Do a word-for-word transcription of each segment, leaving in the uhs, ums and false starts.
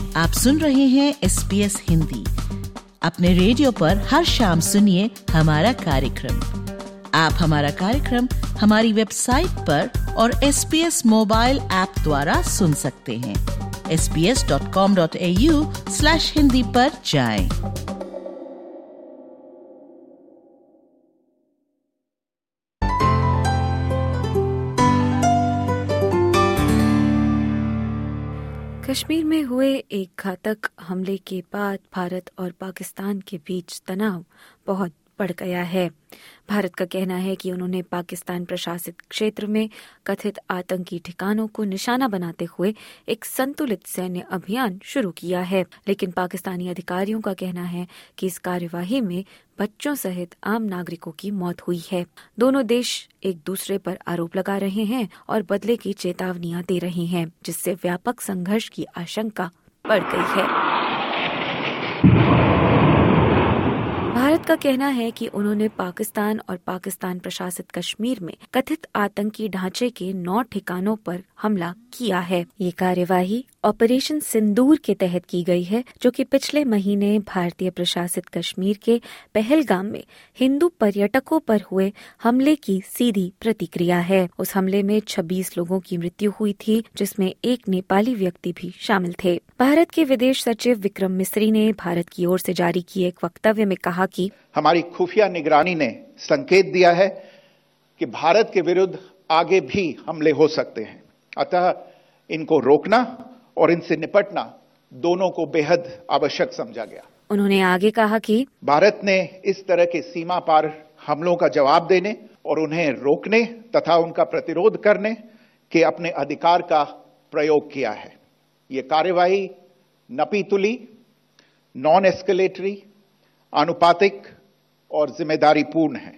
आप सुन रहे हैं एस बी एस हिंदी। अपने रेडियो पर हर शाम सुनिए हमारा कार्यक्रम। आप हमारा कार्यक्रम हमारी वेबसाइट पर और S B S mobile app द्वारा सुन सकते हैं। S B S dot com dot A U slash Hindi पर जाएं। कश्मीर में हुए एक घातक हमले के बाद भारत और पाकिस्तान के बीच तनाव बहुत बढ़ गया है। भारत का कहना है कि उन्होंने पाकिस्तान प्रशासित क्षेत्र में कथित आतंकी ठिकानों को निशाना बनाते हुए एक संतुलित सैन्य अभियान शुरू किया है, लेकिन पाकिस्तानी अधिकारियों का कहना है कि इस कार्यवाही में बच्चों सहित आम नागरिकों की मौत हुई है। दोनों देश एक दूसरे पर आरोप लगा रहे हैं और बदले की चेतावनियां दे रहे हैं, जिससे व्यापक संघर्ष की आशंका बढ़ गई है। भारत का कहना है कि उन्होंने पाकिस्तान और पाकिस्तान प्रशासित कश्मीर में कथित आतंकी ढांचे के नौ ठिकानों पर हमला किया है। ये कार्यवाही ऑपरेशन सिंदूर के तहत की गई है, जो कि पिछले महीने भारतीय प्रशासित कश्मीर के पहलगाम में हिंदू पर्यटकों पर हुए हमले की सीधी प्रतिक्रिया है। उस हमले में छब्बीस लोगों की मृत्यु हुई थी, जिसमें एक नेपाली व्यक्ति भी शामिल थे। भारत के विदेश सचिव विक्रम मिस्री ने भारत की ओर से जारी किए एक वक्तव्य में कहा कि हमारी खुफिया निगरानी ने संकेत दिया है कि भारत के विरुद्ध आगे भी हमले हो सकते हैं, अतः इनको रोकना और इनसे निपटना दोनों को बेहद आवश्यक समझा गया। उन्होंने आगे कहा कि भारत ने इस तरह के सीमा पार हमलों का जवाब देने और उन्हें रोकने तथा उनका प्रतिरोध करने के अपने अधिकार का प्रयोग किया है। ये कार्यवाही नपीतुली, नॉन एस्केलेटरी, आनुपातिक और जिम्मेदारी पूर्ण है।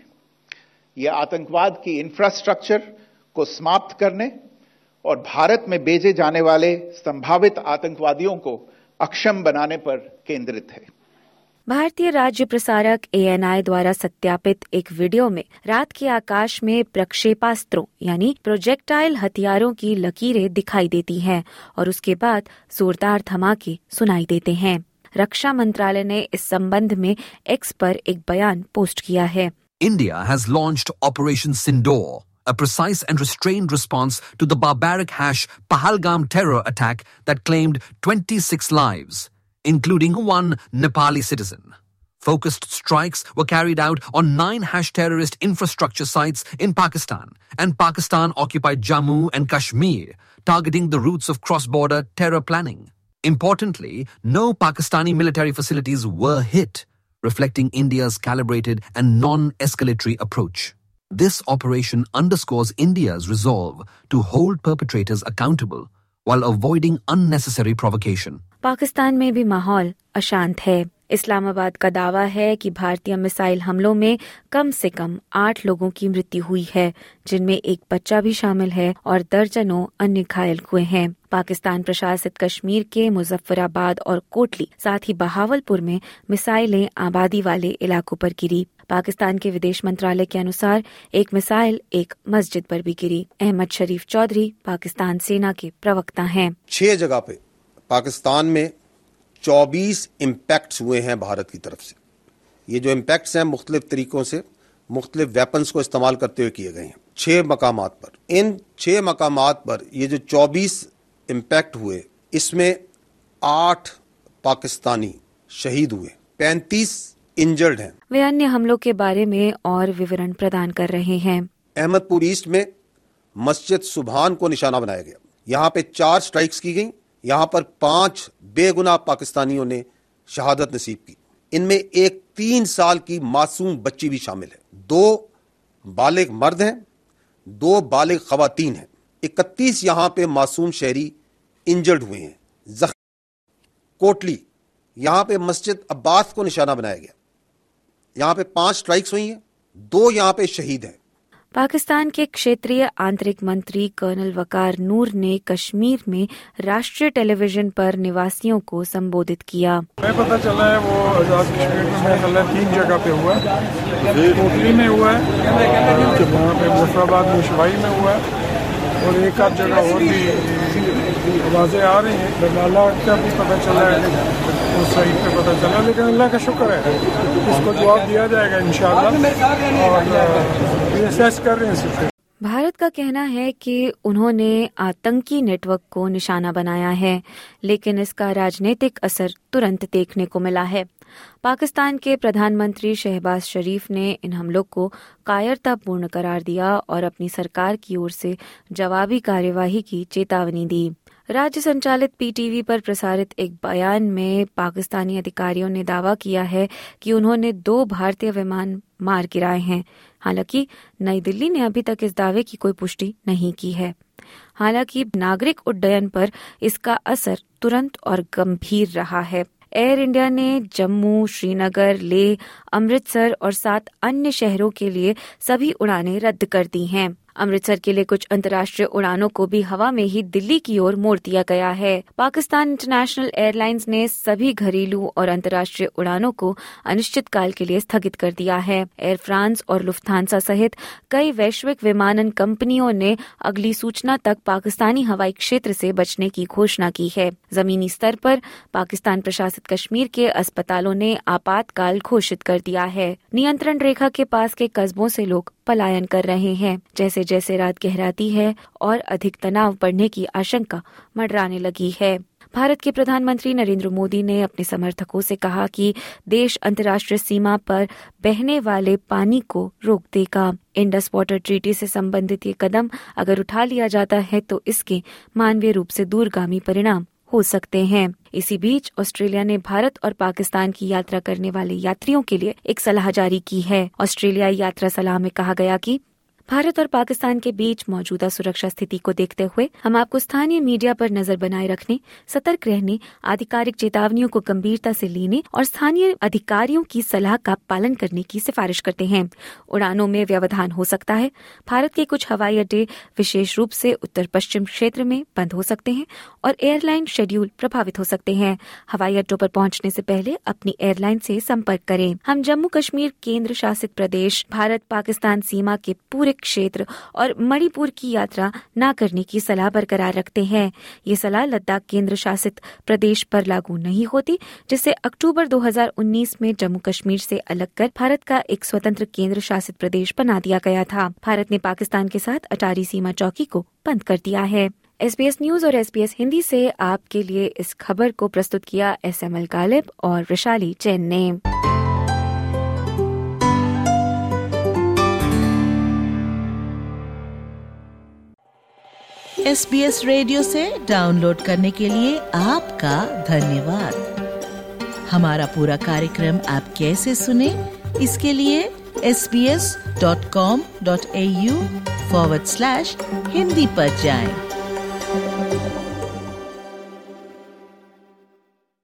यह आतंकवाद की इंफ्रास्ट्रक्चर को समाप्त करने और भारत में भेजे जाने वाले संभावित आतंकवादियों को अक्षम बनाने पर केंद्रित है। भारतीय राज्य प्रसारक ए एन आई द्वारा सत्यापित एक वीडियो में रात के आकाश में प्रक्षेपास्त्रों यानी प्रोजेक्टाइल हथियारों की लकीरें दिखाई देती हैं और उसके बाद जोरदार धमाके सुनाई देते हैं। रक्षा मंत्रालय ने इस संबंध में एक्स पर एक बयान पोस्ट किया है। India has launched Operation Sindoor, a precise and restrained response to the barbaric Hash Pahalgam terror attack that claimed twenty-six lives, including one Nepali citizen. Focused strikes were carried out on nine Hash terrorist infrastructure sites in Pakistan and Pakistan-occupied Jammu and Kashmir, targeting the roots of cross-border terror planning. Importantly, no Pakistani military facilities were hit, reflecting India's calibrated and non-escalatory approach. This operation underscores India's resolve to hold perpetrators accountable while avoiding unnecessary provocation. Pakistan में भी माहौल अशांत है। इस्लामाबाद का दावा है कि भारतीय मिसाइल हमलों में कम से कम आठ लोगों की मृत्यु हुई है, जिनमें एक बच्चा भी शामिल है और दर्जनों अन्य घायल हुए हैं। पाकिस्तान प्रशासित कश्मीर के मुजफ्फराबाद और कोटली साथ ही बहावलपुर में मिसाइलें आबादी वाले इलाकों पर गिरी। पाकिस्तान के विदेश मंत्रालय के अनुसार एक मिसाइल एक मस्जिद पर भी गिरी। अहमद शरीफ चौधरी पाकिस्तान सेना के प्रवक्ता हैं। छह जगह पे पाकिस्तान में चौबीस इम्पैक्ट्स हुए हैं भारत की तरफ से। ये जो इम्पैक्ट्स हैं मुख्तलिफ तरीकों से मुख्तलिफ वेपन्स को इस्तेमाल करते हुए किए गए हैं छह मकामात पर। इन छह मकामात पर ये जो चौबीस इम्पैक्ट हुए, इसमें आठ पाकिस्तानी शहीद हुए, पैंतीस इंजर्ड हैं। वे अन्य हमलों के बारे में और विवरण प्रदान कर रहे हैं। अहमदपुर ईस्ट में मस्जिद सुबहान को निशाना बनाया गया। यहाँ पे चार स्ट्राइक्स की गई। यहाँ पर पांच बेगुनाह पाकिस्तानियों ने शहादत नसीब की। इनमें एक तीन साल की मासूम बच्ची भी शामिल है। दो बालिग मर्द हैं, दो बालिग खवातीन हैं। इकतीस यहाँ पे मासूम शहरी इंजर्ड हुए हैं, जख्मी। कोटली, यहाँ पे मस्जिद अब्बास को निशाना बनाया गया। यहाँ पे पांच स्ट्राइक्स हुई हैं, दो यहाँ पे शहीद हैं। पाकिस्तान के क्षेत्रीय आंतरिक मंत्री कर्नल वकार नूर ने कश्मीर में राष्ट्रीय टेलीविजन पर निवासियों को संबोधित किया। हमें पता चला है वो आजाद कश्मीर में मेरा ख्याल है तीन जगह पे हुआ है। कोटली में हुआ है, वहाँ पे मुजफ्फराबाद में शवाई में हुआ है और एक आध जगह और भी आवाज़ें आ रही हैं, बरनाला का भी पता चला है, उस साइड पे पता चला, लेकिन अल्लाह का शुक्र है इसको जवाब दिया जाएगा इंशाअल्लाह, और रिअसेस कर रहे हैं सिचुएशन। भारत का कहना है कि उन्होंने आतंकी नेटवर्क को निशाना बनाया है, लेकिन इसका राजनीतिक असर तुरंत देखने को मिला है। पाकिस्तान के प्रधानमंत्री शहबाज शरीफ ने इन हमलों को कायरतापूर्ण करार दिया और अपनी सरकार की ओर से जवाबी कार्यवाही की चेतावनी दी। राज्य संचालित पीटीवी पर प्रसारित एक बयान में पाकिस्तानी अधिकारियों ने दावा किया है कि उन्होंने दो भारतीय विमान मार गिराए हैं। हालांकि नई दिल्ली ने अभी तक इस दावे की कोई पुष्टि नहीं की है। हालांकि नागरिक उड्डयन पर इसका असर तुरंत और गंभीर रहा है। एयर इंडिया ने जम्मू, श्रीनगर, लेह, अमृतसर और सात अन्य शहरों के लिए सभी उड़ानें रद्द कर दी हैं। अमृतसर के लिए कुछ अंतर्राष्ट्रीय उड़ानों को भी हवा में ही दिल्ली की ओर मोड़ दिया गया है। पाकिस्तान इंटरनेशनल एयरलाइंस ने सभी घरेलू और अंतर्राष्ट्रीय उड़ानों को अनिश्चितकाल के लिए स्थगित कर दिया है। एयर फ्रांस और लुफ्थांसा सहित कई वैश्विक विमानन कंपनियों ने अगली सूचना तक पाकिस्तानी हवाई क्षेत्र से बचने की घोषणा की है। जमीनी स्तर पर पाकिस्तान प्रशासित कश्मीर के अस्पतालों ने आपातकाल घोषित कर दिया है। नियंत्रण रेखा के पास के कस्बों से लोग पलायन कर रहे हैं। जैसे जैसे रात गहराती है और अधिक तनाव बढ़ने की आशंका मंडराने लगी है। भारत के प्रधानमंत्री नरेंद्र मोदी ने अपने समर्थकों से कहा कि देश अंतर्राष्ट्रीय सीमा पर बहने वाले पानी को रोक देगा। इंडस वाटर ट्रीटी से संबंधित ये कदम अगर उठा लिया जाता है तो इसके मानवीय रूप से दूरगामी परिणाम हो सकते हैं। इसी बीच ऑस्ट्रेलिया ने भारत और पाकिस्तान की यात्रा करने वाले यात्रियों के लिए एक सलाह जारी की है। ऑस्ट्रेलिया यात्रा सलाह में कहा गया कि भारत और पाकिस्तान के बीच मौजूदा सुरक्षा स्थिति को देखते हुए हम आपको स्थानीय मीडिया पर नजर बनाए रखने, सतर्क रहने, आधिकारिक चेतावनियों को गंभीरता से लेने और स्थानीय अधिकारियों की सलाह का पालन करने की सिफारिश करते हैं। उड़ानों में व्यवधान हो सकता है। भारत के कुछ हवाई अड्डे विशेष रूप से उत्तर पश्चिम क्षेत्र में बंद हो सकते हैं और एयरलाइन शेड्यूल प्रभावित हो सकते हैं। हवाई अड्डों पर पहुंचने से पहले अपनी एयरलाइन से संपर्क करें। हम जम्मू कश्मीर केंद्र शासित प्रदेश, भारत पाकिस्तान सीमा के पूरे क्षेत्र और मणिपुर की यात्रा न करने की सलाह बरकरार रखते हैं। ये सलाह लद्दाख केंद्र शासित प्रदेश पर लागू नहीं होती, जिसे अक्टूबर दो हज़ार उन्नीस में जम्मू कश्मीर से अलग कर भारत का एक स्वतंत्र केंद्र शासित प्रदेश बना दिया गया था। भारत ने पाकिस्तान के साथ अटारी सीमा चौकी को बंद कर दिया है। एसबीएस न्यूज और एसबीएस हिंदी से आपके लिए इस खबर को प्रस्तुत किया एस एम एल गालिब और वैशाली जैन ने। एसबीएस रेडियो से डाउनलोड करने के लिए आपका धन्यवाद। हमारा पूरा कार्यक्रम आप कैसे सुने, इसके लिए S B S dot com dot A U forward slash Hindi पर जाएं।